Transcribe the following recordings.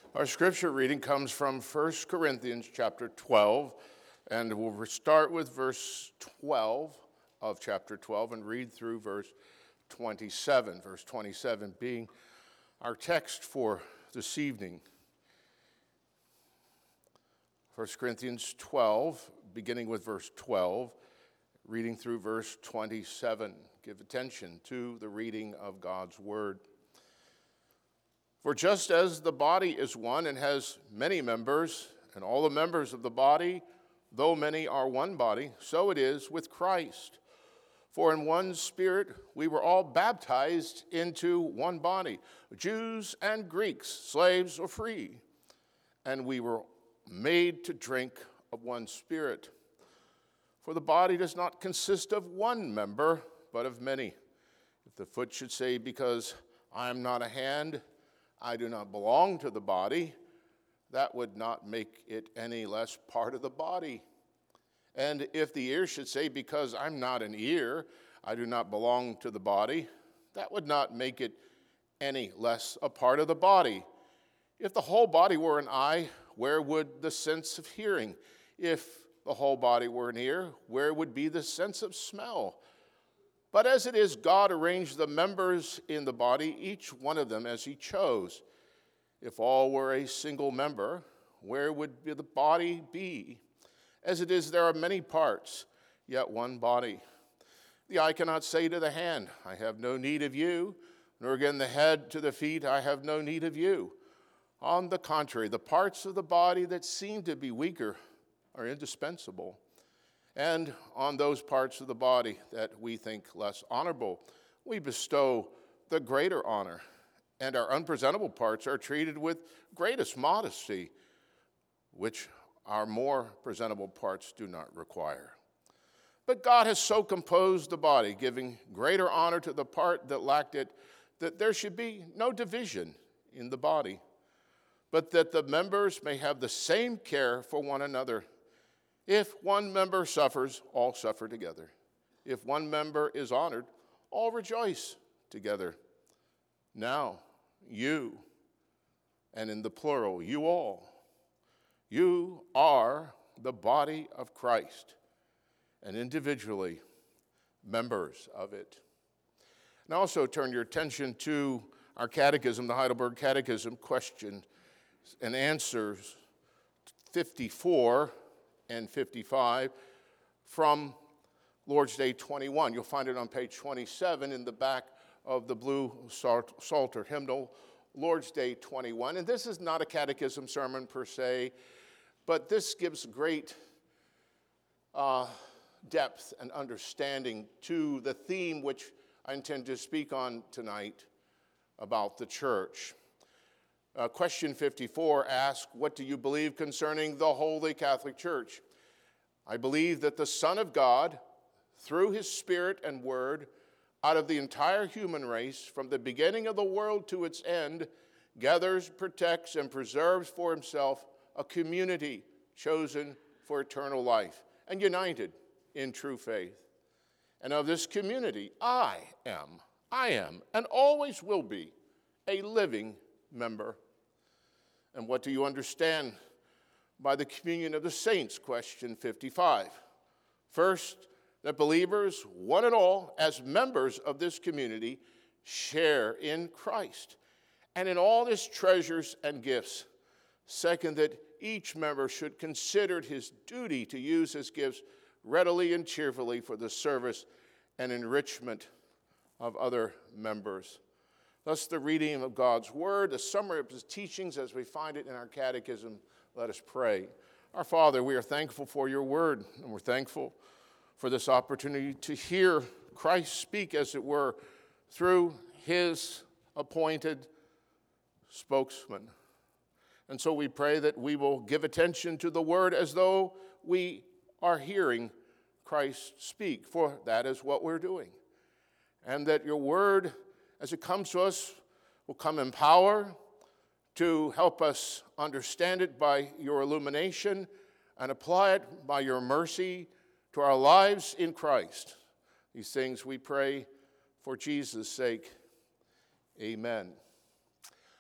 Our scripture reading comes from 1 Corinthians chapter 12, and we'll start with verse 12 of chapter 12 and read through verse 27. Verse 27 being our text for this evening. 1 Corinthians 12, beginning with verse 12, reading through verse 27. Give attention to the reading of God's word. For just as the body is one and has many members, and all the members of the body, though many, are one body, so it is with Christ. For in one Spirit we were all baptized into one body, Jews and Greeks, slaves or free, and we were made to drink of one Spirit. For the body does not consist of one member, but of many. If the foot should say, because I am not a hand, I do not belong to the body, that would not make it any less part of the body. And if the ear should say, because I'm not an ear, I do not belong to the body, that would not make it any less a part of the body. If the whole body were an eye, where would the sense of hearing? If the whole body were an ear, where would be the sense of smell? But as it is, God arranged the members in the body, each one of them as he chose. If all were a single member, where would the body be? As it is, there are many parts, yet one body. The eye cannot say to the hand, I have no need of you, nor again the head to the feet, I have no need of you. On the contrary, the parts of the body that seem to be weaker are indispensable. And on those parts of the body that we think less honorable, we bestow the greater honor. And our unpresentable parts are treated with greatest modesty, which our more presentable parts do not require. But God has so composed the body, giving greater honor to the part that lacked it, that there should be no division in the body, but that the members may have the same care for one another. If one member suffers, all suffer together. If one member is honored, all rejoice together. Now, you, and in the plural, you all, you are the body of Christ, and individually members of it. And also turn your attention to our catechism, the Heidelberg Catechism, question and answers 54 and 55 from Lord's Day 21. You'll find it on page 27 in the back of the blue Psalter hymnal, Lord's Day 21. And this is not a catechism sermon per se, but this gives great depth and understanding to the theme which I intend to speak on tonight about the church. Question 54 asks, what do you believe concerning the Holy Catholic Church? I believe that the Son of God, through his Spirit and Word, out of the entire human race, from the beginning of the world to its end, gathers, protects, and preserves for himself a community chosen for eternal life and united in true faith. And of this community, I am, and always will be a living member. And what do you understand by the communion of the saints? Question 55. First, that believers, one and all, as members of this community, share in Christ and in all his treasures and gifts. Second, that each member should consider it his duty to use his gifts readily and cheerfully for the service and enrichment of other members. Thus, the reading of God's word, the summary of his teachings as we find it in our catechism. Let us pray. Our Father, we are thankful for your word, and we're thankful for this opportunity to hear Christ speak, as it were, through his appointed spokesman. And so we pray that we will give attention to the word as though we are hearing Christ speak, for that is what we're doing. And that your word, as it comes to us, will come in power to help us understand it by your illumination and apply it by your mercy to our lives in Christ. These things we pray for Jesus' sake. Amen.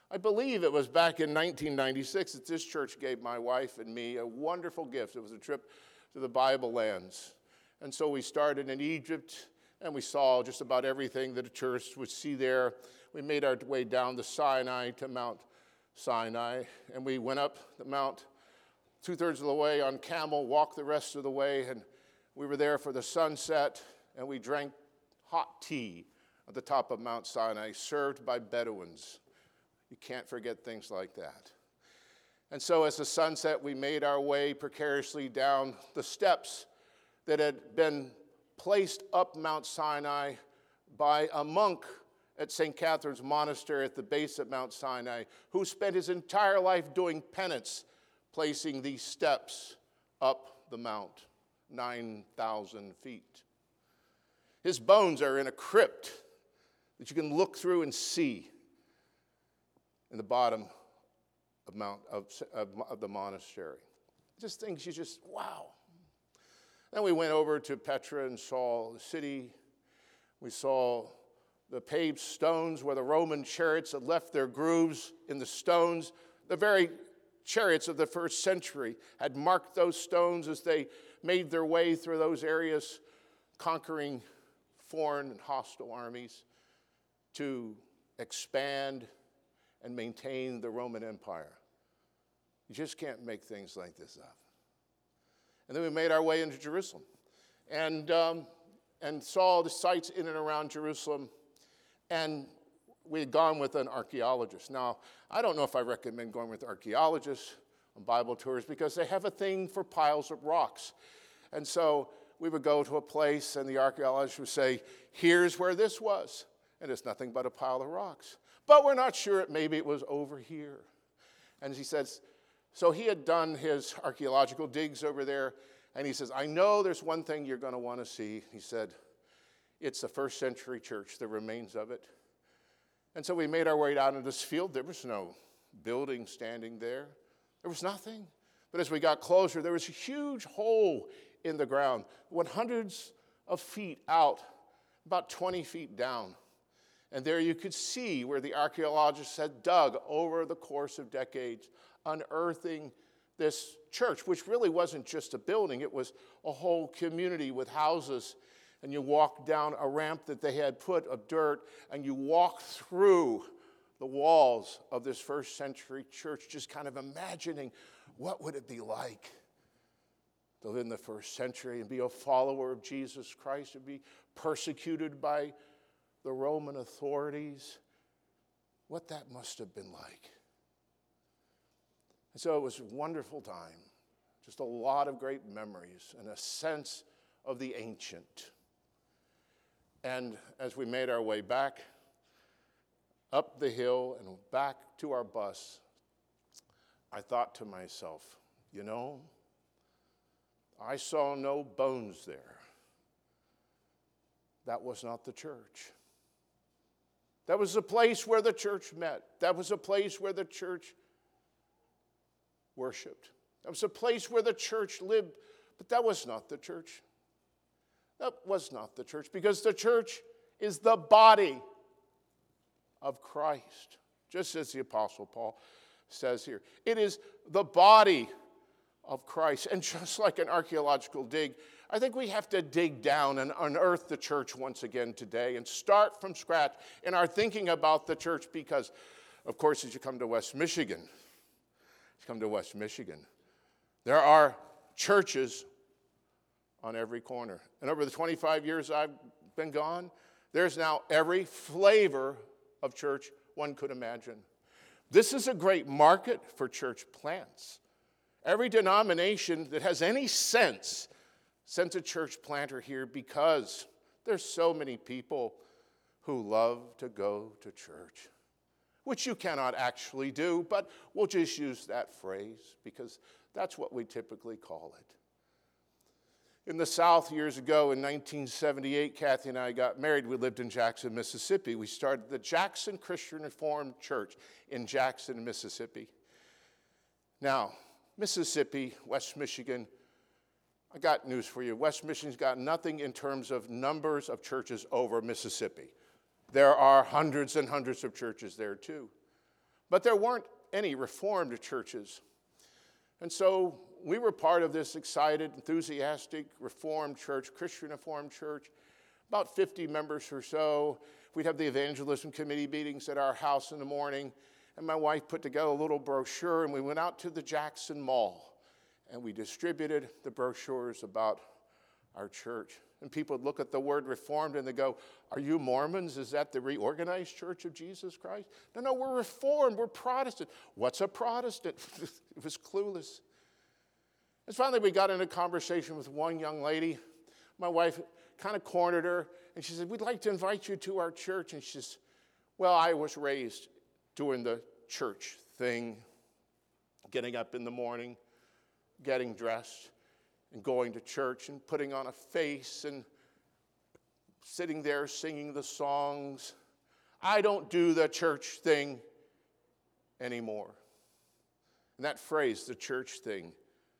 I believe it was back in 1996 that this church gave my wife and me a wonderful gift. It was a trip to the Bible lands. And so we started in Egypt, and we saw just about everything that a tourist would see there. We made our way down the Sinai to Mount Sinai, and we went up the mount 2/3 of the way on camel, walked the rest of the way, and we were there for the sunset, and we drank hot tea at the top of Mount Sinai, served by Bedouins. You can't forget things like that. And so as the sun set, we made our way precariously down the steps that had been placed up Mount Sinai by a monk at St. Catherine's Monastery at the base of Mount Sinai, who spent his entire life doing penance, placing these steps up the mount, 9,000 feet. His bones are in a crypt that you can look through and see in the bottom of the monastery. Just things you just, wow. Then we went over to Petra and saw the city. We saw the paved stones where the Roman chariots had left their grooves in the stones. The very chariots of the first century had marked those stones as they made their way through those areas, conquering foreign and hostile armies to expand and maintain the Roman Empire. You just can't make things like this up. And then we made our way into Jerusalem and saw the sites in and around Jerusalem. And we had gone with an archaeologist. Now, I don't know if I recommend going with archaeologists on Bible tours because they have a thing for piles of rocks. And so we would go to a place and the archaeologist would say, here's where this was. And it's nothing but a pile of rocks. But we're not sure, maybe it was over here. And he says, so he had done his archaeological digs over there, and he says, I know there's one thing you're going to want to see. He said, it's the first century church, the remains of it. And so we made our way down into this field. There was no building standing there. There was nothing. But as we got closer, there was a huge hole in the ground, went hundreds of feet out, about 20 feet down. And there you could see where the archaeologists had dug over the course of decades, unearthing this church, which really wasn't just a building. It was a whole community with houses. And you walk down a ramp that they had put of dirt, and you walk through the walls of this first century church, just kind of imagining what would it be like to live in the first century and be a follower of Jesus Christ and be persecuted by the Roman authorities, what that must have been like. And so it was a wonderful time, just a lot of great memories and a sense of the ancient. And as we made our way back up the hill and back to our bus, I thought to myself, you know, I saw no bones there. That was not the church. That was a place where the church met. That was a place where the church worshiped. That was a place where the church lived. But that was not the church. That was not the church, because the church is the body of Christ, just as the Apostle Paul says here. It is the body of Christ. And just like an archaeological dig, I think we have to dig down and unearth the church once again today and start from scratch in our thinking about the church because, of course, as you come to West Michigan, there are churches on every corner. And over the 25 years I've been gone, there's now every flavor of church one could imagine. This is a great market for church plants. Every denomination that has any sense sends a church planter here because there's so many people who love to go to church, which you cannot actually do, but we'll just use that phrase because that's what we typically call it. In the South years ago, in 1978, Kathy and I got married. We lived in Jackson, Mississippi. We started the Jackson Christian Reformed Church in Jackson, Mississippi. Now, Mississippi, West Michigan, I got news for you. West Michigan's got nothing in terms of numbers of churches over Mississippi. There are hundreds and hundreds of churches there too. But there weren't any Reformed churches. And so we were part of this excited, enthusiastic Reformed church, Christian Reformed church, about 50 members or so. We'd have the evangelism committee meetings at our house in the morning, and my wife put together a little brochure, and we went out to the Jackson Mall, and we distributed the brochures about our church. And people would look at the word Reformed and they go, "Are you Mormons? Is that the reorganized Church of Jesus Christ?" No, we're Reformed, we're Protestant. What's a Protestant? It was clueless. And finally we got in a conversation with one young lady. My wife kind of cornered her, and she said, "We'd like to invite you to our church." And she says, "Well, I was raised doing the church thing, getting up in the morning, getting dressed, and going to church and putting on a face and sitting there singing the songs. I don't do the church thing anymore." And that phrase, the church thing,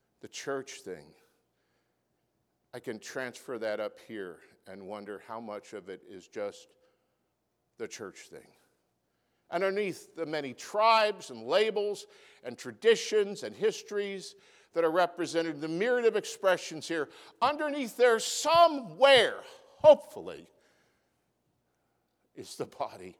I can transfer that up here and wonder how much of it is just the church thing. Underneath the many tribes and labels and traditions and histories that are represented, the myriad of expressions here, underneath there somewhere, hopefully, is the body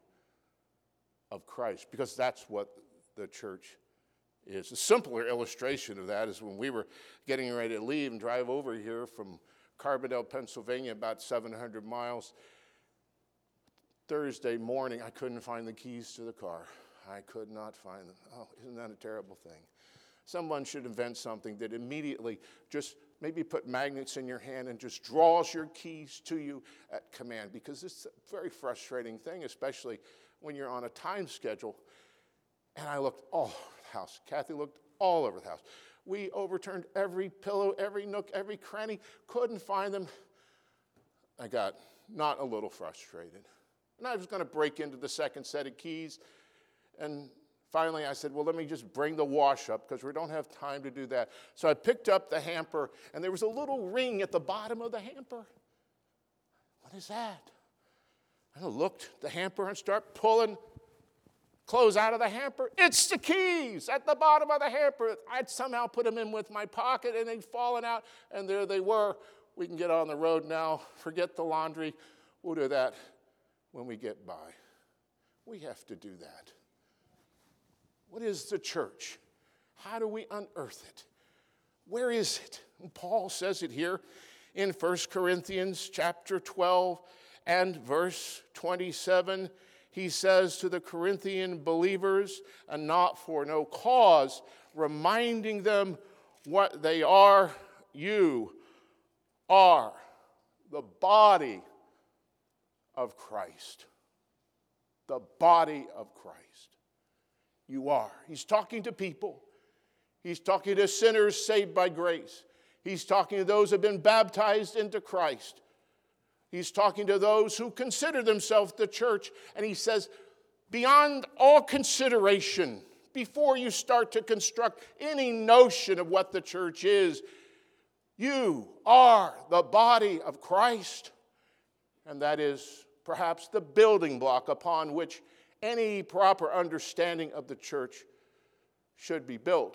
of Christ, because that's what the church is. A simpler illustration of that is when we were getting ready to leave and drive over here from Carbondale, Pennsylvania, about 700 miles. Thursday morning, I couldn't find the keys to the car. I could not find them. Oh, isn't that a terrible thing? Someone should invent something that immediately just maybe put magnets in your hand and just draws your keys to you at command, because it's a very frustrating thing, especially when you're on a time schedule. And I looked all over the house. Kathy looked all over the house. We overturned every pillow, every nook, every cranny, couldn't find them. I got not a little frustrated. And I was going to break into the second set of keys. And finally I said, well, let me just bring the wash up, because we don't have time to do that. So I picked up the hamper, and there was a little ring at the bottom of the hamper. What is that? I looked at the hamper and start pulling clothes out of the hamper. It's the keys at the bottom of the hamper. I'd somehow put them in with my pocket, and they'd fallen out, and there they were. We can get on the road now. Forget the laundry. We'll do that when we get by. We have to do that. What is the church? How do we unearth it? Where is it? And Paul says it here in 1 Corinthians chapter 12 and verse 27. He says to the Corinthian believers, and not for no cause, reminding them what they are. You are the body of Christ. The body of Christ. You are. He's talking to people. He's talking to sinners saved by grace. He's talking to those who have been baptized into Christ. He's talking to those who consider themselves the church. And he says, beyond all consideration, before you start to construct any notion of what the church is, you are the body of Christ. And that is perhaps the building block upon which any proper understanding of the church should be built.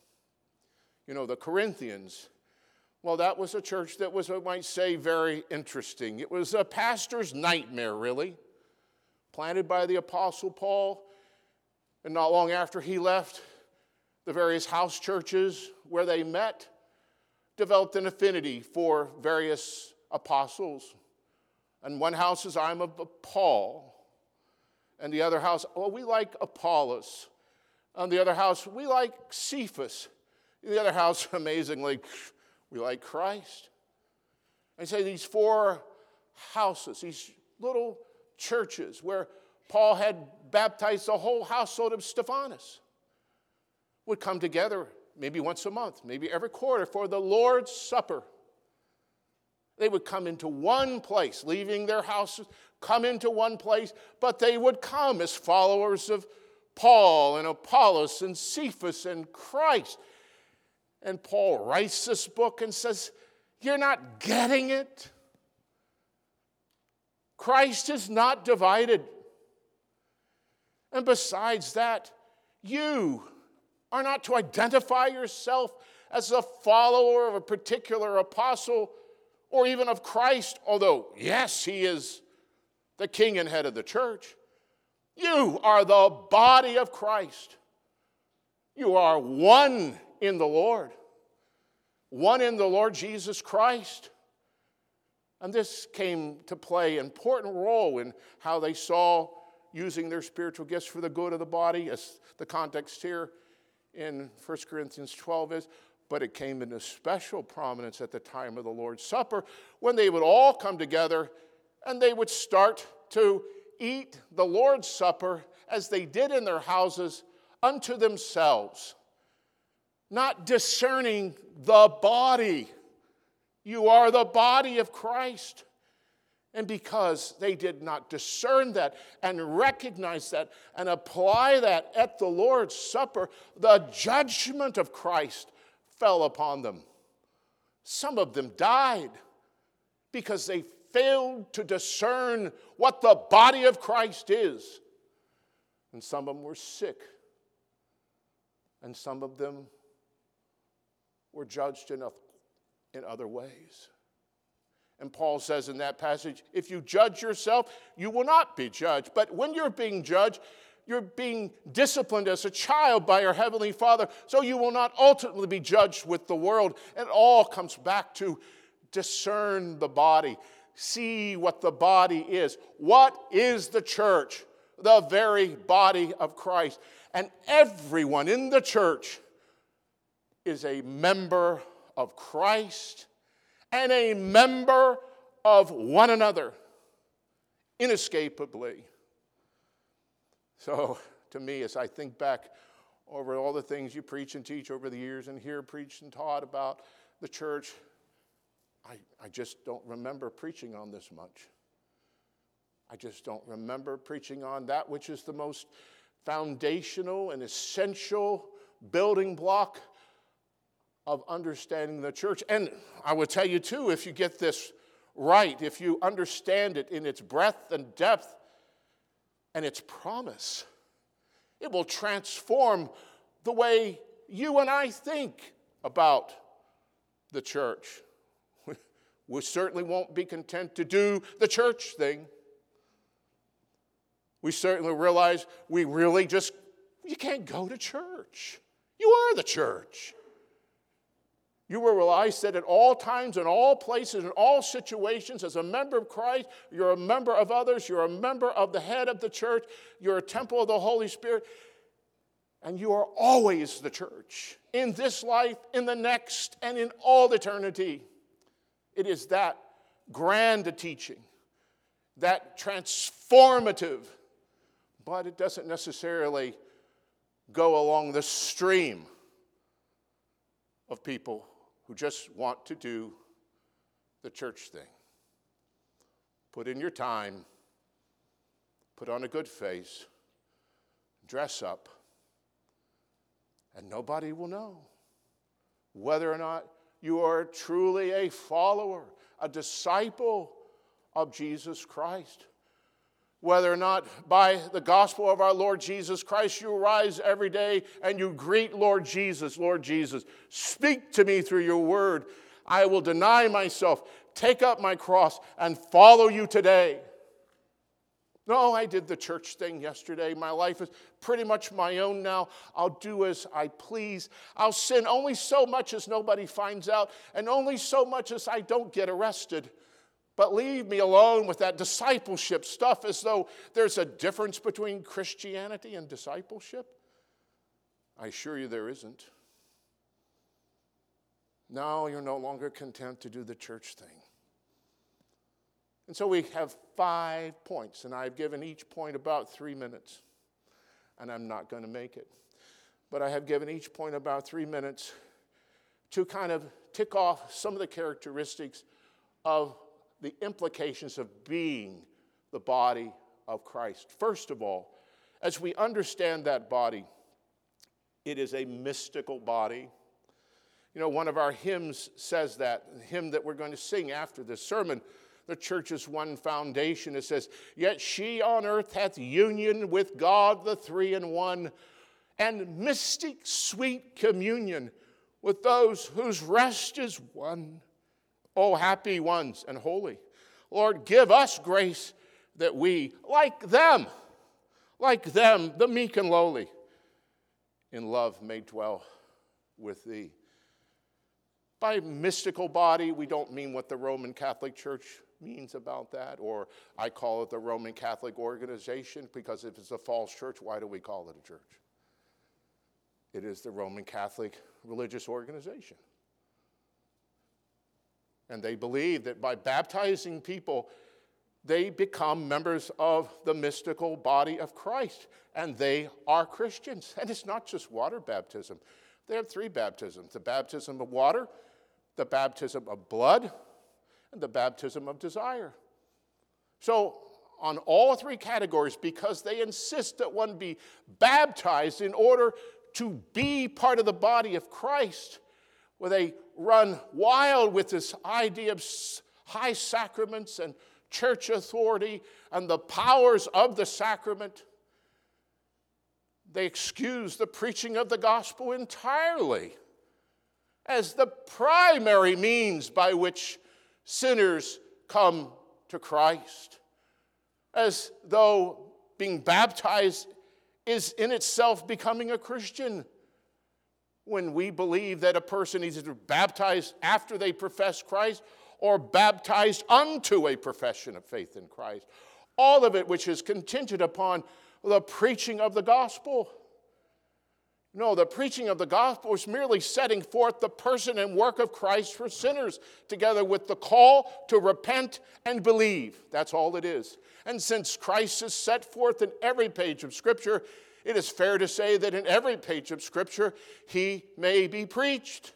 You know, the Corinthians, well, that was a church that was, I might say, very interesting. It was a pastor's nightmare, really, planted by the Apostle Paul. And not long after he left, the various house churches where they met developed an affinity for various apostles. And one house is, I'm of Paul. And the other house, well, we like Apollos. And the other house, we like Cephas. In the other house, amazingly, we like Christ. I say these four houses, these little churches where Paul had baptized the whole household of Stephanas, would come together maybe once a month, maybe every quarter for the Lord's Supper. They would come into one place, leaving their houses, come into one place, but they would come as followers of Paul and Apollos and Cephas and Christ. And Paul writes this book and says, you're not getting it. Christ is not divided. And besides that, You are not to identify yourself as a follower of a particular apostle or even of Christ, although, yes, he is the king and head of the church. You are the body of Christ. You are one in the Lord. One in the Lord Jesus Christ. And this came to play an important role in how they saw using their spiritual gifts for the good of the body, as the context here in 1 Corinthians 12 is. But it came into special prominence at the time of the Lord's Supper, when they would all come together and they would start to eat the Lord's Supper as they did in their houses unto themselves, not discerning the body. You are the body of Christ. And because they did not discern that and recognize that and apply that at the Lord's Supper, the judgment of Christ fell upon them. Some of them died because they failed to discern what the body of Christ is. And some of them were sick. And some of them were judged in other ways. And Paul says in that passage, if you judge yourself, you will not be judged. But when you're being judged, you're being disciplined as a child by your Heavenly Father, so you will not ultimately be judged with the world. It all comes back to discern the body. See what the body is. What is the church? The very body of Christ. And everyone in the church is a member of Christ and a member of one another, inescapably. So, to me, as I think back over all the things you preach and teach over the years and hear preached and taught about the church, I just don't remember preaching on this much. I just don't remember preaching on that which is the most foundational and essential building block of understanding the church. And I would tell you too, if you get this right, if you understand it in its breadth and depth and its promise, it will transform the way you and I think about the church. We certainly won't be content to do the church thing. We certainly realize you can't go to church. You are the church. You will realize that at all times, in all places, in all situations, as a member of Christ, you're a member of others, you're a member of the head of the church, you're a temple of the Holy Spirit, and you are always the church, in this life, in the next, and in all eternity. It is that grand a teaching, that transformative, but it doesn't necessarily go along the stream of people who just want to do the church thing. Put in your time, put on a good face, dress up, and nobody will know whether or not you are truly a follower, a disciple of Jesus Christ. Whether or not by the gospel of our Lord Jesus Christ you rise every day and you greet Lord Jesus, speak to me through your word. I will deny myself, take up my cross, and follow you today. No, I did the church thing yesterday. My life is pretty much my own now. I'll do as I please. I'll sin only so much as nobody finds out, and only so much as I don't get arrested. But leave me alone with that discipleship stuff, as though there's a difference between Christianity and discipleship. I assure you there isn't. No, you're no longer content to do the church thing. And so we have 5 points, and I've given each point about 3 minutes, and I'm not going to make it. But I have given each point about 3 minutes to kind of tick off some of the characteristics of the implications of being the body of Christ. First of all, as we understand that body, it is a mystical body. You know, one of our hymns says that, the hymn that we're going to sing after this sermon, the church's one foundation. It says, yet she on earth hath union with God the three in one, and mystic sweet communion with those whose rest is won. O happy ones and holy, Lord, give us grace that we, like them, the meek and lowly, in love may dwell with thee. By mystical body, we don't mean what the Roman Catholic Church means about that, or I call it the Roman Catholic organization, because if it's a false church, why do we call it a church? It is the Roman Catholic religious organization. And they believe that by baptizing people, they become members of the mystical body of Christ, and they are Christians. And it's not just water baptism. They have 3 baptisms: the baptism of water, the baptism of blood, and the baptism of desire. So on all 3 categories, because they insist that one be baptized in order to be part of the body of Christ, where they run wild with this idea of high sacraments and church authority and the powers of the sacrament, they excuse the preaching of the gospel entirely as the primary means by which sinners come to Christ, as though being baptized is in itself becoming a Christian, when we believe that a person is either baptized after they profess Christ or baptized unto a profession of faith in Christ. All of it which is contingent upon the preaching of the gospel. No, the preaching of the gospel is merely setting forth the person and work of Christ for sinners, together with the call to repent and believe. That's all it is. And since Christ is set forth in every page of Scripture, it is fair to say that in every page of Scripture, he may be preached.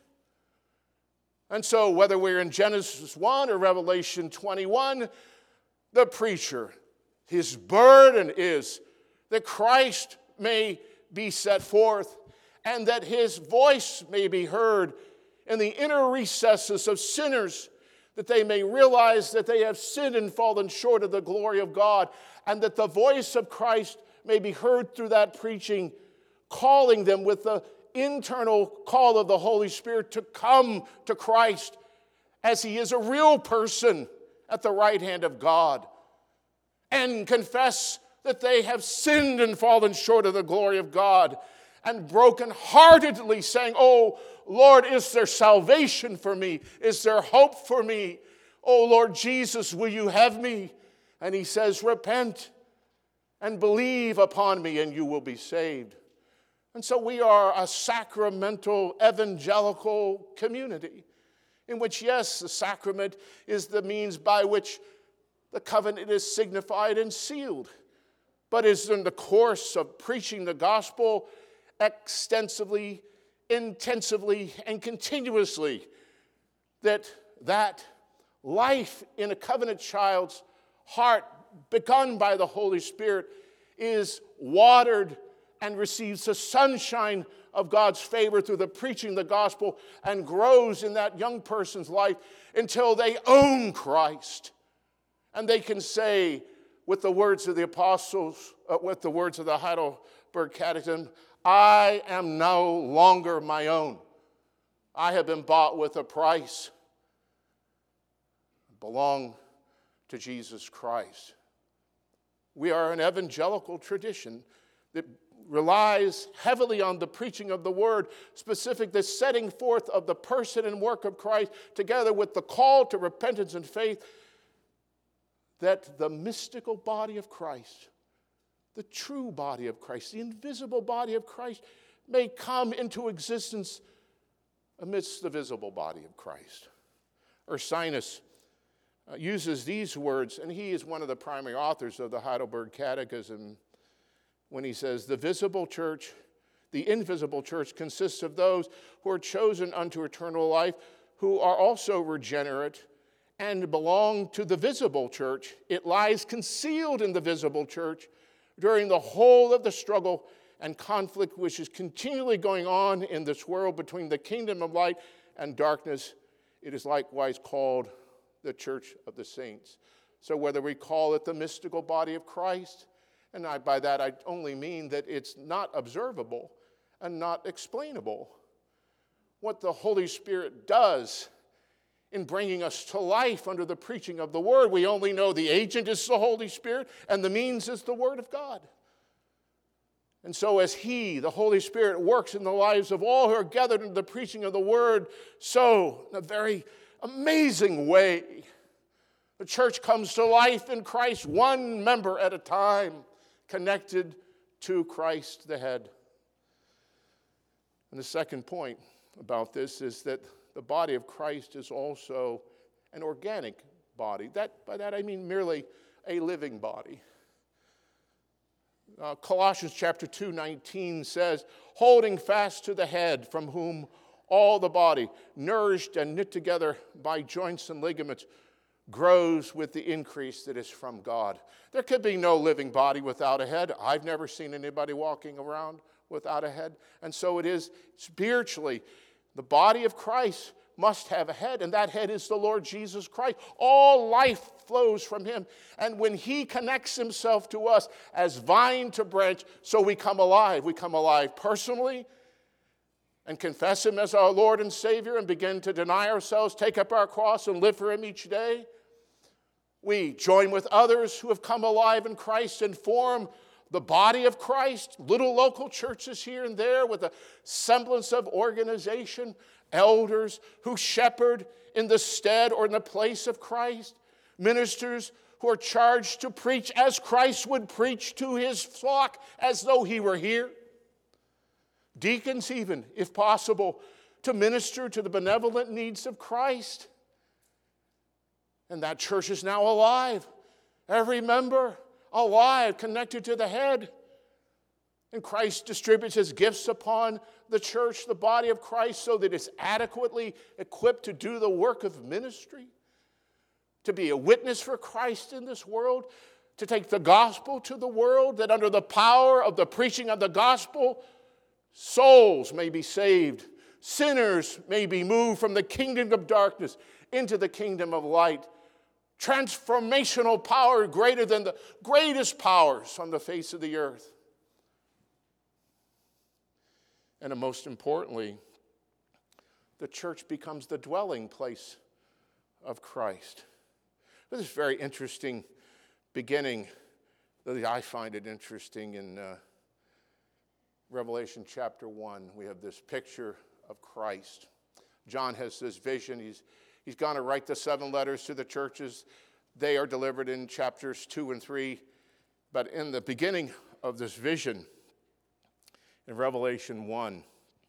And so whether we're in Genesis 1 or Revelation 21, the preacher, his burden is that Christ may be set forth and that his voice may be heard in the inner recesses of sinners, that they may realize that they have sinned and fallen short of the glory of God, and that the voice of Christ may be heard through that preaching, calling them with the internal call of the Holy Spirit to come to Christ as he is a real person at the right hand of God, and confess that they have sinned and fallen short of the glory of God, and brokenheartedly saying, "Oh, Lord, is there salvation for me? Is there hope for me? Oh, Lord Jesus, will you have me?" And he says, "Repent and believe upon me, and you will be saved." And so we are a sacramental evangelical community in which, yes, the sacrament is the means by which the covenant is signified and sealed, but is in the course of preaching the gospel extensively, intensively, and continuously, that life in a covenant child's heart, begun by the Holy Spirit, is watered and receives the sunshine of God's favor through the preaching of the gospel, and grows in that young person's life until they own Christ. And they can say, with the words of the apostles, with the words of the Heidelberg Catechism, "I am no longer my own. I have been bought with a price. I belong to Jesus Christ." We are an evangelical tradition that relies heavily on the preaching of the word, specific the setting forth of the person and work of Christ, together with the call to repentance and faith, that the mystical body of Christ, the true body of Christ, the invisible body of Christ, may come into existence amidst the visible body of Christ. Ursinus uses these words, and he is one of the primary authors of the Heidelberg Catechism, when he says, "The visible church, the invisible church, consists of those who are chosen unto eternal life, who are also regenerate and belong to the visible church. It lies concealed in the visible church during the whole of the struggle and conflict which is continually going on in this world between the kingdom of light and darkness. It is likewise called the church of the saints." So whether we call it the mystical body of Christ, and by that I only mean that it's not observable, and not explainable. What the Holy Spirit does in bringing us to life under the preaching of the Word. We only know the agent is the Holy Spirit and the means is the Word of God. And so as He, the Holy Spirit, works in the lives of all who are gathered into the preaching of the Word, so in a very amazing way, the church comes to life in Christ, one member at a time, connected to Christ the head. And the second point about this is that the body of Christ is also an organic body. By that I mean merely a living body. Colossians chapter 2:19 says, holding fast to the head, from whom all the body, nourished and knit together by joints and ligaments, grows with the increase that is from God. There could be no living body without a head. I've never seen anybody walking around without a head. And so it is spiritually. The body of Christ must have a head, and that head is the Lord Jesus Christ. All life flows from Him. And when He connects Himself to us as vine to branch, so we come alive. We come alive personally and confess Him as our Lord and Savior and begin to deny ourselves, take up our cross, and live for Him each day. We join with others who have come alive in Christ and form the body of Christ, little local churches here and there with a semblance of organization, elders who shepherd in the stead or in the place of Christ, ministers who are charged to preach as Christ would preach to His flock as though He were here. Deacons even, if possible, to minister to the benevolent needs of Christ. And that church is now alive. Every member alive, connected to the head. And Christ distributes His gifts upon the church, the body of Christ, so that it's adequately equipped to do the work of ministry, to be a witness for Christ in this world, to take the gospel to the world, that under the power of the preaching of the gospel, souls may be saved, sinners may be moved from the kingdom of darkness into the kingdom of light. Transformational power greater than the greatest powers on the face of the earth. And most importantly, the church becomes the dwelling place of Christ. This is very interesting beginning. I find it interesting in Revelation chapter 1. We have this picture of Christ. John has this vision. He's going to write the 7 letters to the churches. They are delivered in chapters 2 and 3. But in the beginning of this vision, in Revelation 1,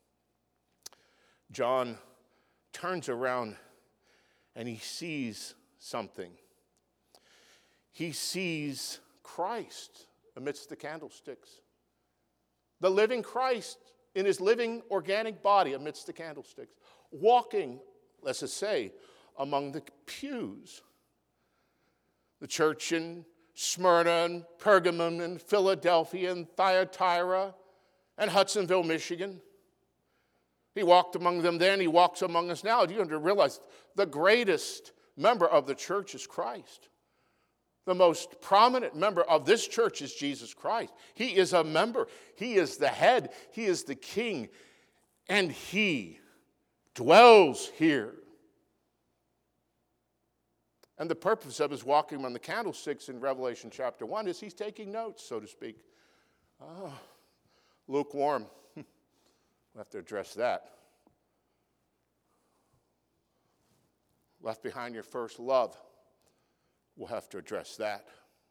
John turns around and he sees something. He sees Christ amidst the candlesticks. The living Christ in His living organic body amidst the candlesticks, walking, let's just say, among the pews. The church in Smyrna and Pergamum and Philadelphia and Thyatira and Hudsonville, Michigan. He walked among them then, He walks among us now. You have to realize the greatest member of the church is Christ. The most prominent member of this church is Jesus Christ. He is a member. He is the head. He is the king. And He dwells here. And the purpose of His walking among the candlesticks in Revelation chapter 1 is He's taking notes, so to speak. Lukewarm. We'll have to address that. Left behind your first love. We'll have to address that.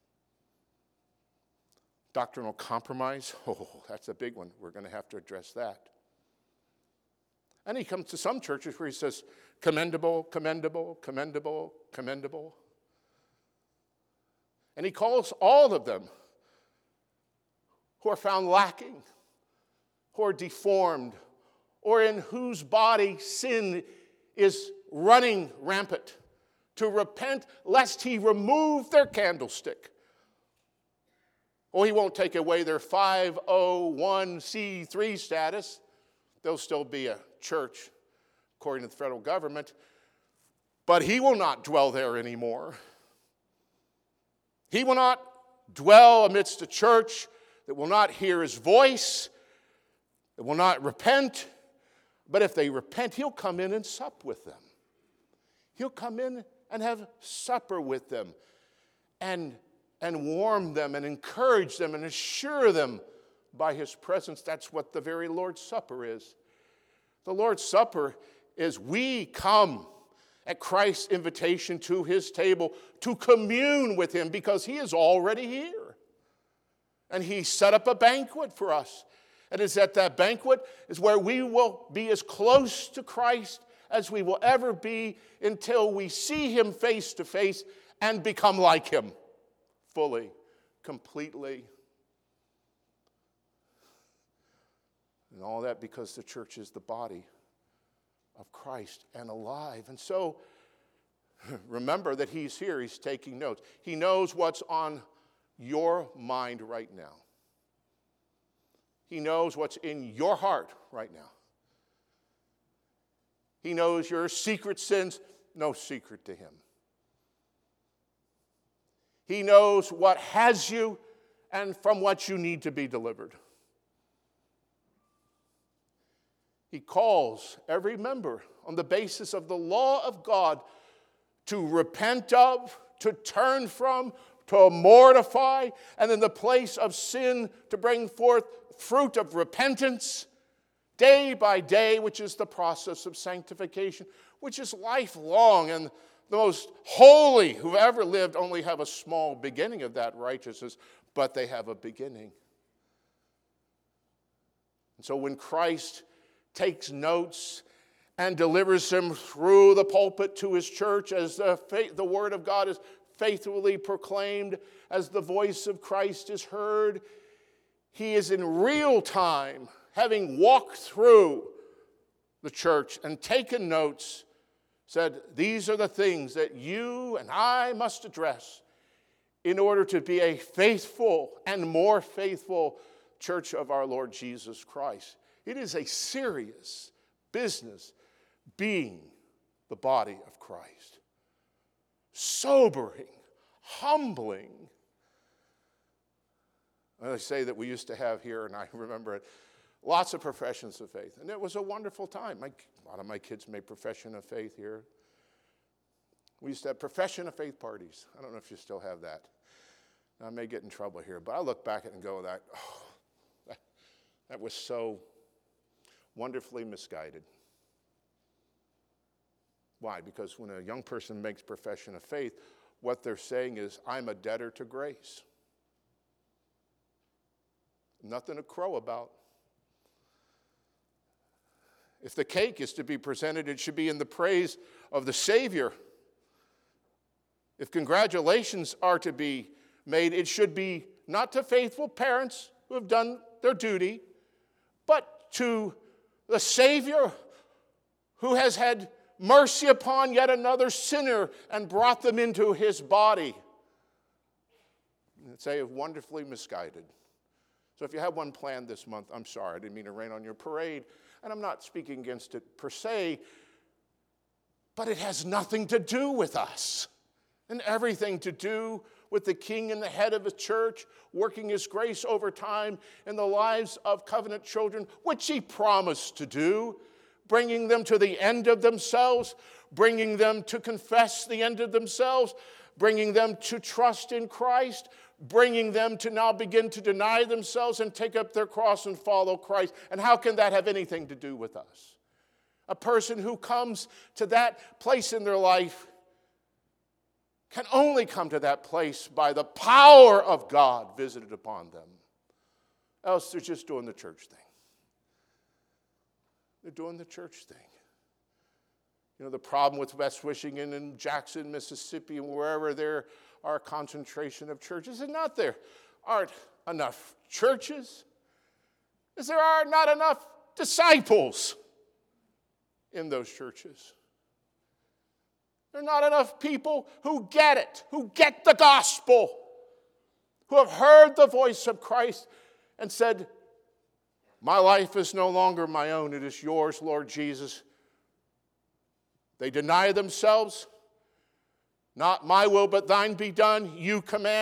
Doctrinal compromise. Oh, that's a big one. We're going to have to address that. And he comes to some churches where he says, commendable, commendable, commendable, commendable. And he calls all of them who are found lacking, who are deformed, or in whose body sin is running rampant, to repent lest He remove their candlestick. Oh, He won't take away their 501c3 status. They'll still be a church according to the federal government, but He will not dwell there anymore. He will not dwell amidst a church that will not hear His voice, They will not repent, but if they repent, he'll come in and sup with them. He'll come in and have supper with them and warm them and encourage them and assure them by his presence. That's what the very Lord's Supper is. The Lord's Supper is we come at Christ's invitation to his table to commune with him because he is already here. And he set up a banquet for us. And it's at that banquet is where we will be as close to Christ as we will ever be until we see him face to face and become like him fully, completely. And all that because the church is the body of Christ and alive. And so, remember that he's here. He's taking notes. He knows what's on your mind right now. He knows what's in your heart right now. He knows your secret sins, no secret to him. He knows what has you and from what you need to be delivered. He calls every member on the basis of the law of God to repent of, to turn from, to mortify, and in the place of sin to bring forth fruit of repentance day by day, which is the process of sanctification, which is lifelong. And the most holy who've ever lived only have a small beginning of that righteousness, but they have a beginning. And so when Christ takes notes and delivers them through the pulpit to his church as the word of God is faithfully proclaimed, as the voice of Christ is heard, he is in real time, having walked through the church and taken notes, said, these are the things that you and I must address in order to be a faithful and more faithful church of our Lord Jesus Christ. It is a serious business being the body of Christ. Sobering, humbling. I say that we used to have here, and I remember it, lots of professions of faith. And it was a wonderful time. A lot of my kids made profession of faith here. We used to have profession of faith parties. I don't know if you still have that. I may get in trouble here, but I look back at it and go, that was so wonderfully misguided. Why? Because when a young person makes profession of faith, what they're saying is, I'm a debtor to grace. Nothing to crow about. If the cake is to be presented, it should be in the praise of the Savior. If congratulations are to be made, it should be not to faithful parents who have done their duty, but to the Savior who has had mercy upon yet another sinner and brought them into his body. Say wonderfully misguided. So if you have one planned this month, I'm sorry, I didn't mean to rain on your parade, and I'm not speaking against it per se, but it has nothing to do with us and everything to do with the King and the head of the church, working his grace over time in the lives of covenant children, which he promised to do, bringing them to the end of themselves, bringing them to confess the end of themselves, bringing them to trust in Christ, bringing them to now begin to deny themselves and take up their cross and follow Christ. And how can that have anything to do with us? A person who comes to that place in their life can only come to that place by the power of God visited upon them. Else they're just doing the church thing. They're doing the church thing. You know, the problem with West Michigan and Jackson, Mississippi, and wherever there are a concentration of churches, and not there aren't enough churches, is there are not enough disciples in those churches. There are not enough people who get it, who get the gospel, who have heard the voice of Christ and said, my life is no longer my own, it is yours, Lord Jesus. They deny themselves. Not my will, but thine be done, you command.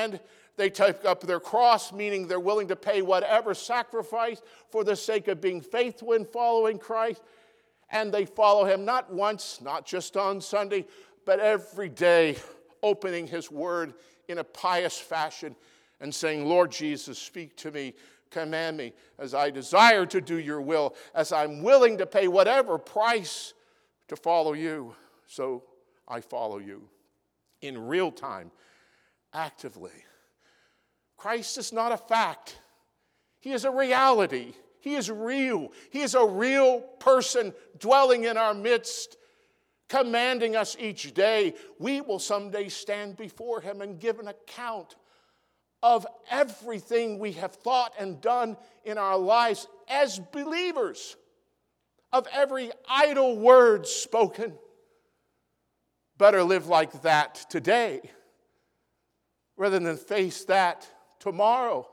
They take up their cross, meaning they're willing to pay whatever sacrifice for the sake of being faithful in following Christ. And they follow him not once, not just on Sunday, but every day, opening his word in a pious fashion and saying, Lord Jesus, speak to me, command me, as I desire to do your will, as I'm willing to pay whatever price to follow you, so I follow you in real time, actively. Christ is not a fact. He is a reality. He is real. He is a real person dwelling in our midst, commanding us each day. We will someday stand before him and give an account of everything we have thought and done in our lives as believers, of every idle word spoken. Better live like that today rather than face that tomorrow.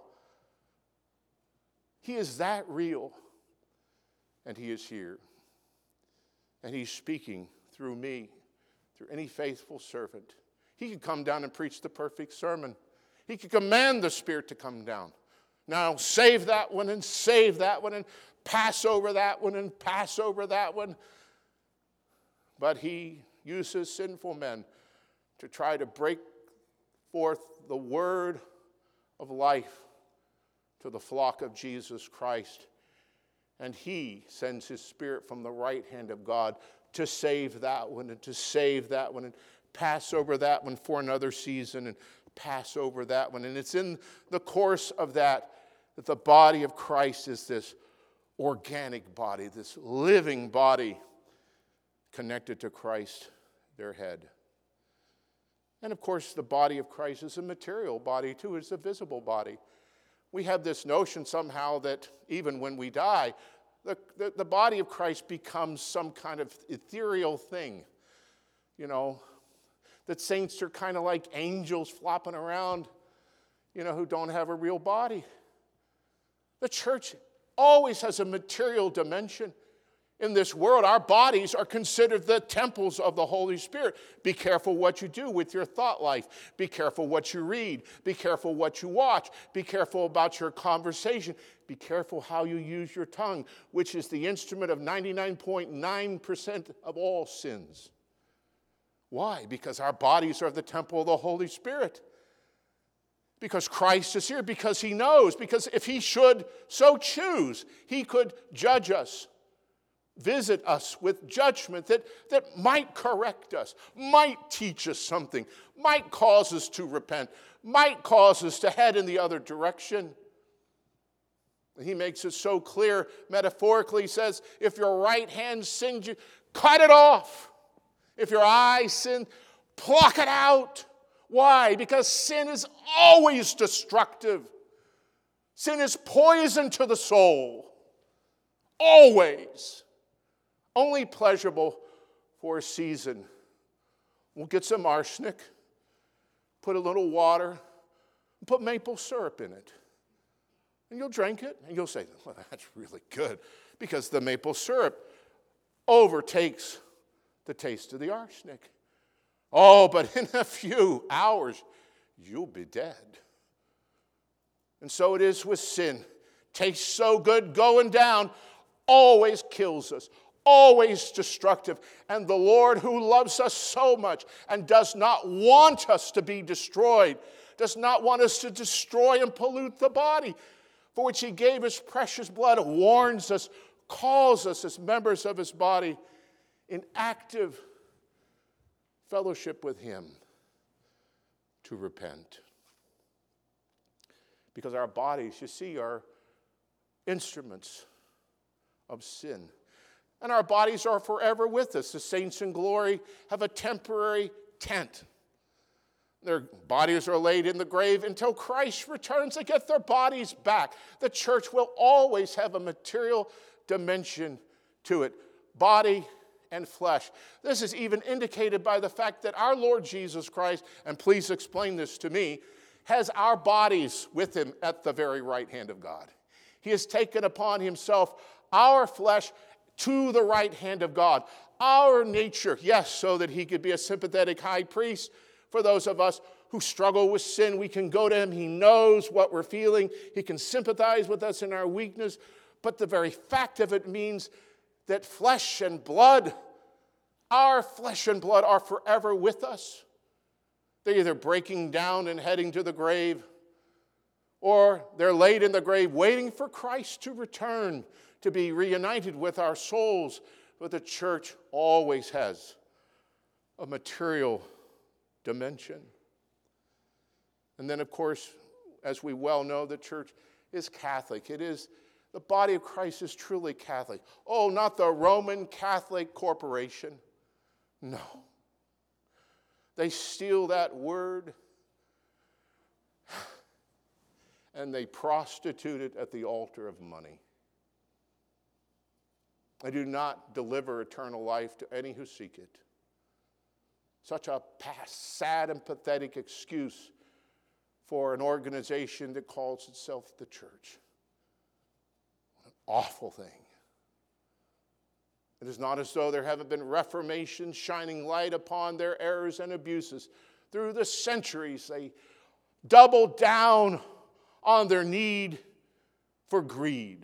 He is that real, and he is here. And he's speaking through me, through any faithful servant. He could come down and preach the perfect sermon. He could command the Spirit to come down. Now, save that one and save that one and pass over that one and pass over that one. But he uses sinful men to try to break forth the word of life to the flock of Jesus Christ. And he sends his Spirit from the right hand of God to save that one and to save that one and pass over that one for another season and pass over that one. And it's in the course of that the body of Christ is this organic body, this living body connected to Christ, their head. And of course, the body of Christ is a material body too. It's a visible body. We have this notion somehow that even when we die, the body of Christ becomes some kind of ethereal thing. You know, that saints are kind of like angels flopping around, who don't have a real body. The church always has a material dimension. In this world, our bodies are considered the temples of the Holy Spirit. Be careful what you do with your thought life. Be careful what you read. Be careful what you watch. Be careful about your conversation. Be careful how you use your tongue, which is the instrument of 99.9% of all sins. Why? Because our bodies are the temple of the Holy Spirit. Because Christ is here. Because he knows. Because if he should so choose, he could judge us. Visit us with judgment that might correct us, might teach us something, might cause us to repent, might cause us to head in the other direction. He makes it so clear, metaphorically, he says, if your right hand sins you, cut it off. If your eye sins, pluck it out. Why? Because sin is always destructive. Sin is poison to the soul. Always. Only pleasurable for a season. We'll get some arsenic, put a little water, put maple syrup in it. And you'll drink it, and you'll say, well, that's really good, because the maple syrup overtakes the taste of the arsenic. Oh, but in a few hours, you'll be dead. And so it is with sin. Tastes so good going down, always kills us. Always destructive. And the Lord, who loves us so much and does not want us to be destroyed, does not want us to destroy and pollute the body for which he gave his precious blood, warns us, calls us as members of his body in active fellowship with him to repent. Because our bodies, you see, are instruments of sin. And our bodies are forever with us. The saints in glory have a temporary tent. Their bodies are laid in the grave until Christ returns to get their bodies back. The church will always have a material dimension to it, body and flesh. This is even indicated by the fact that our Lord Jesus Christ, and please explain this to me, has our bodies with him at the very right hand of God. He has taken upon himself our flesh to the right hand of God. Our nature, yes, so that he could be a sympathetic high priest for those of us who struggle with sin, we can go to him. He knows what we're feeling. He can sympathize with us in our weakness. But the very fact of it means that flesh and blood, our flesh and blood, are forever with us. They're either breaking down and heading to the grave, or they're laid in the grave waiting for Christ to return to be reunited with our souls. But the church always has a material dimension. And then, of course, as we well know, the church is Catholic. The body of Christ is truly Catholic. Oh, not the Roman Catholic Corporation. No. They steal that word and they prostitute it at the altar of money. They do not deliver eternal life to any who seek it. Such a sad and pathetic excuse for an organization that calls itself the church. What an awful thing. It is not as though there haven't been reformations shining light upon their errors and abuses. Through the centuries, they doubled down on their need for greed,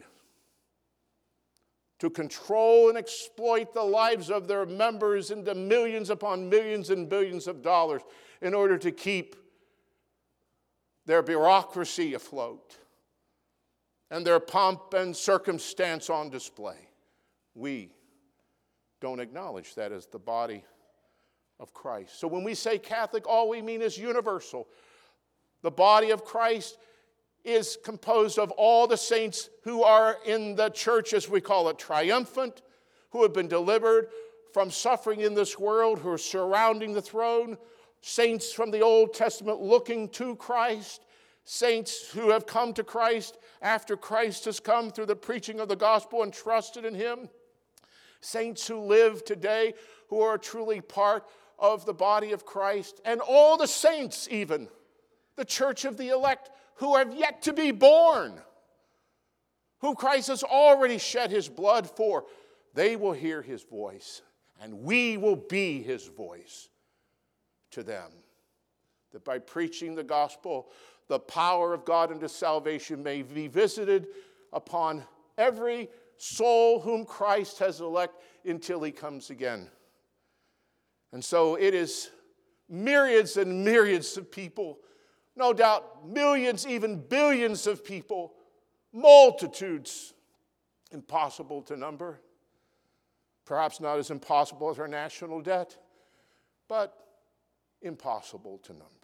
to control and exploit the lives of their members into millions upon millions and billions of dollars in order to keep their bureaucracy afloat and their pomp and circumstance on display. We don't acknowledge that as the body of Christ. So when we say Catholic, all we mean is universal. The body of Christ is composed of all the saints who are in the church, as we call it, triumphant, who have been delivered from suffering in this world, who are surrounding the throne, saints from the Old Testament looking to Christ, saints who have come to Christ after Christ has come through the preaching of the gospel and trusted in him, saints who live today who are truly part of the body of Christ, and all the saints even, the church of the elect, who have yet to be born, who Christ has already shed his blood for. They will hear his voice, and we will be his voice to them. That by preaching the gospel, the power of God unto salvation may be visited upon every soul whom Christ has elected until he comes again. And so it is myriads and myriads of people, no doubt millions, even billions of people, multitudes, impossible to number. Perhaps not as impossible as our national debt, but impossible to number.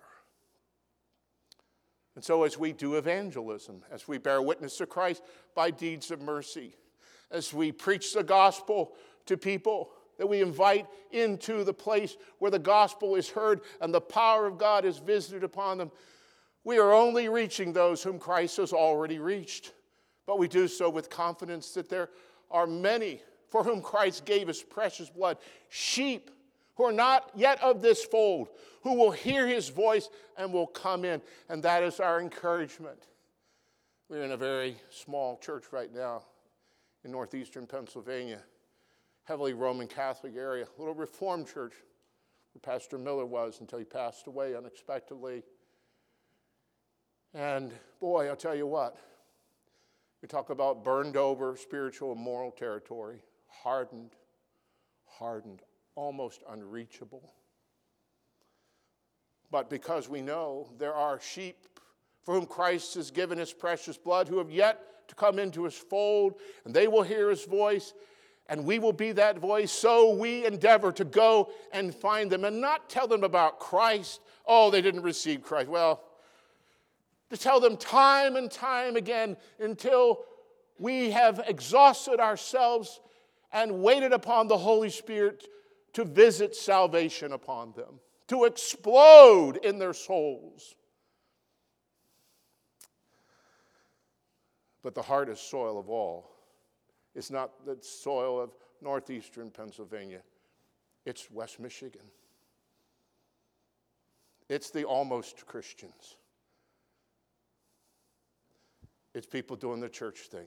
And so as we do evangelism, as we bear witness to Christ by deeds of mercy, as we preach the gospel to people, that we invite into the place where the gospel is heard and the power of God is visited upon them, we are only reaching those whom Christ has already reached. But we do so with confidence that there are many for whom Christ gave his precious blood, sheep who are not yet of this fold, who will hear his voice and will come in. And that is our encouragement. We're in a very small church right now in northeastern Pennsylvania, heavily Roman Catholic area, a little Reformed church where Pastor Miller was until he passed away unexpectedly. And boy, I'll tell you what, we talk about burned over spiritual and moral territory, hardened, almost unreachable. But because we know there are sheep for whom Christ has given his precious blood, who have yet to come into his fold, and they will hear his voice, and we will be that voice, so we endeavor to go and find them and not tell them about Christ. Oh, they didn't receive Christ. Well, to tell them time and time again until we have exhausted ourselves and waited upon the Holy Spirit to visit salvation upon them, to explode in their souls. But the hardest soil of all is not the soil of northeastern Pennsylvania. It's West Michigan. It's the almost Christians. It's people doing the church thing.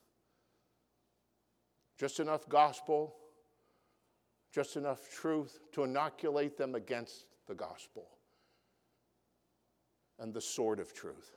Just enough gospel, just enough truth to inoculate them against the gospel. and the sword of truth.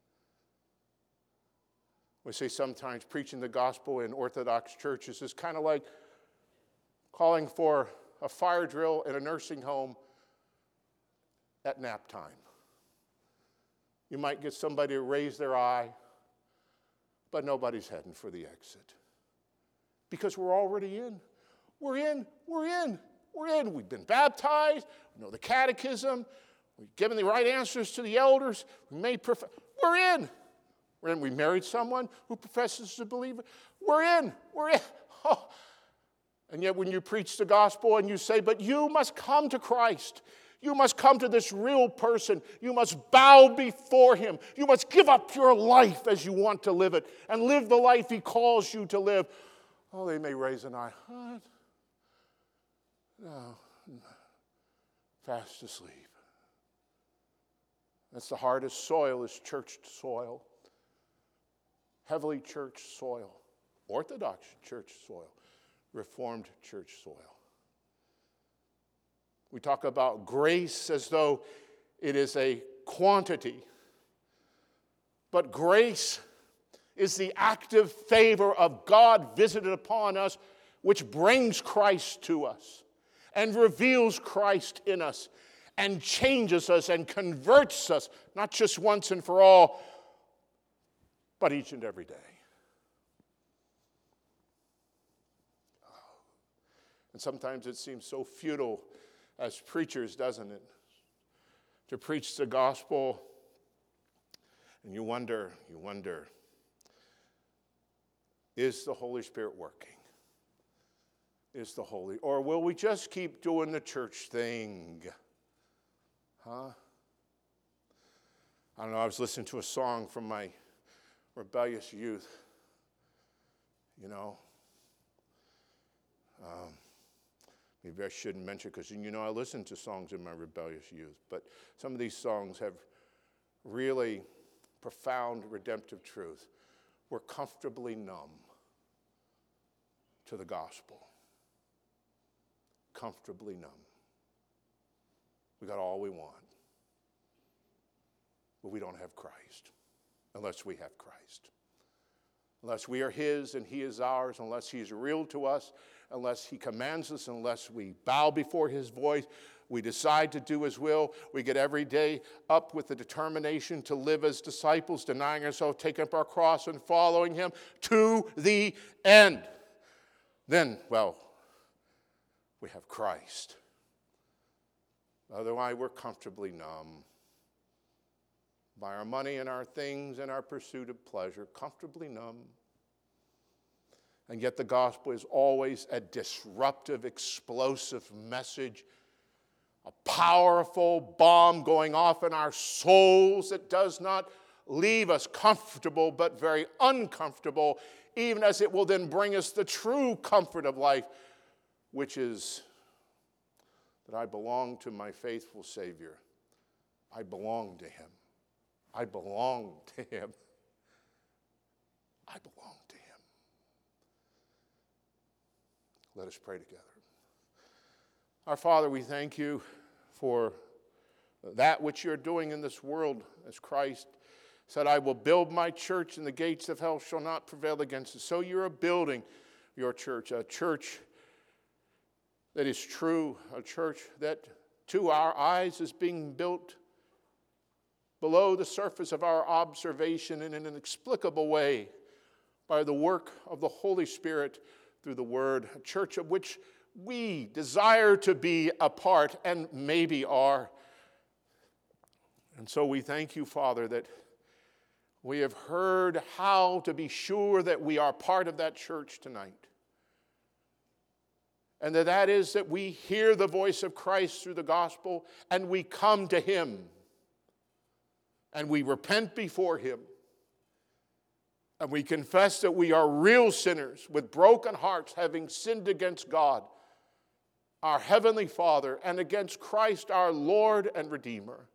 We say sometimes preaching the gospel in Orthodox churches is kind of like calling for a fire drill in a nursing home at nap time. You might get somebody to raise their eye, but nobody's heading for the exit. Because we're already in. We're in. We've been baptized. We know the catechism. We've given the right answers to the elders. We're in. We married someone who professes to believe. We're in. Oh. And yet when you preach the gospel and you say, but you must come to Christ. You must come to this real person. You must bow before him. You must give up your life as you want to live it and live the life he calls you to live. Oh, they may raise an eye. What? No. Fast asleep. That's the hardest soil is church soil. Heavily church soil. Orthodox church soil. Reformed church soil. We talk about grace as though it is a quantity. But grace is the active favor of God visited upon us, which brings Christ to us and reveals Christ in us and changes us and converts us, not just once and for all, but each and every day. And sometimes it seems so futile as preachers, doesn't it? To preach the gospel, and you wonder, is the Holy Spirit working? Or will we just keep doing the church thing? Huh? I don't know, I was listening to a song from my rebellious youth, maybe I shouldn't mention it because, I listened to songs in my rebellious youth. But some of these songs have really profound redemptive truth. We're comfortably numb to the gospel. Comfortably numb. We got all we want. But we don't have Christ unless we have Christ. Unless we are his and he is ours, unless he's real to us, unless he commands us, unless we bow before his voice, we decide to do his will, we get every day up with the determination to live as disciples, denying ourselves, taking up our cross and following him to the end. Then, we have Christ. Otherwise, we're comfortably numb by our money and our things and our pursuit of pleasure, comfortably numb. And yet the gospel is always a disruptive, explosive message, a powerful bomb going off in our souls that does not leave us comfortable but very uncomfortable, even as it will then bring us the true comfort of life, which is that I belong to my faithful Savior. I belong to him. I belong to him. I belong to him. Let us pray together. Our Father, we thank you for that which you're doing in this world, as Christ said, I will build my church and the gates of hell shall not prevail against it. So you're building your church, a church that is true, a church that to our eyes is being built below the surface of our observation in an inexplicable way by the work of the Holy Spirit through the Word, a church of which we desire to be a part and maybe are. And so we thank you, Father, that we have heard how to be sure that we are part of that church tonight. And that is that we hear the voice of Christ through the gospel and we come to him. And we repent before him. And we confess that we are real sinners with broken hearts, having sinned against God, our heavenly Father, and against Christ, our Lord and Redeemer.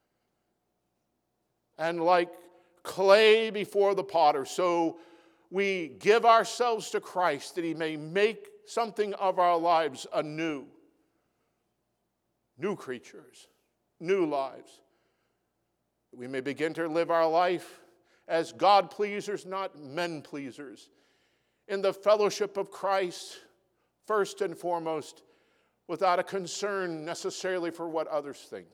And like clay before the potter, so we give ourselves to Christ that he may make something of our lives anew. New creatures, new lives. We may begin to live our life as God pleasers, not men pleasers, in the fellowship of Christ, first and foremost, without a concern necessarily for what others think.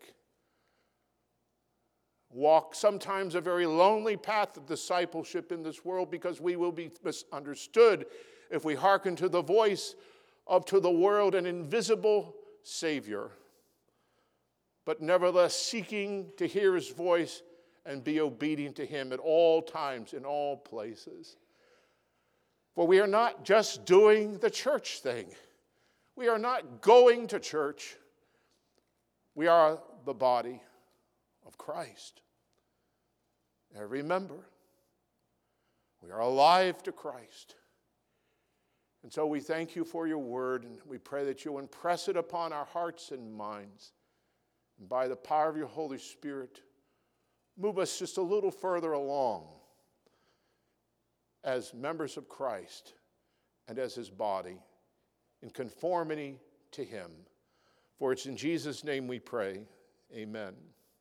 Walk sometimes a very lonely path of discipleship in this world because we will be misunderstood if we hearken to the voice of to the world an invisible Savior, but nevertheless seeking to hear his voice and be obedient to him at all times, in all places. For we are not just doing the church thing. We are not going to church. We are the body of Christ. And remember, we are alive to Christ. And so we thank you for your word, and we pray that you'll impress it upon our hearts and minds. And by the power of your Holy Spirit, move us just a little further along as members of Christ and as his body in conformity to him. For it's in Jesus' name we pray. Amen.